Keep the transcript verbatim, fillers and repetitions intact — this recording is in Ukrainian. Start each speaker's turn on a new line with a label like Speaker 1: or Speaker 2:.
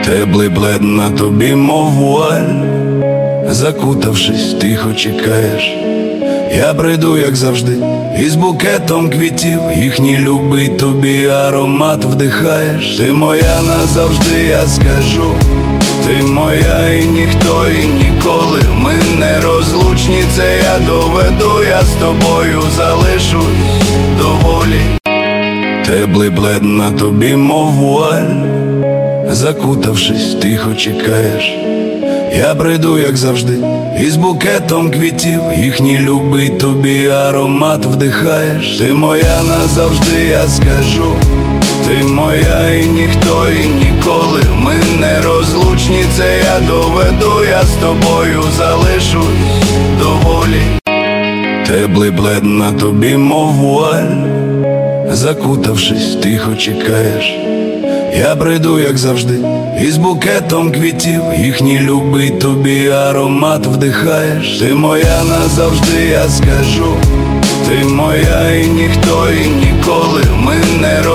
Speaker 1: Теплий плед на тобі, мов вуаль, закутавшись, тихо чекаєш. Я прийду, як завжди, із букетом квітів, їхній любий тобі аромат вдихаєш. Ти моя назавжди, я скажу, ти моя і ніхто, і ніколи. Ми не розлучні, це я доведу, я з тобою залишусь доволі. Теплий плед на тобі, мов вуаль, закутавшись, тихо чекаєш. Я прийду, як завжди, із букетом квітів, їхній любий тобі аромат вдихаєш. Ти моя назавжди, я скажу, ти моя і ніхто, і ніколи. Ми не розлучні, це я доведу, я з тобою залишусь доволі. Теплий плед на тобі, мов вуаль, закутавшись, тихо чекаєш. Я прийду, як завжди, із букетом квітів, їхній любий тобі аромат вдихаєш. Ти моя назавжди, я скажу, ти моя і ніхто, і ніколи. Ми не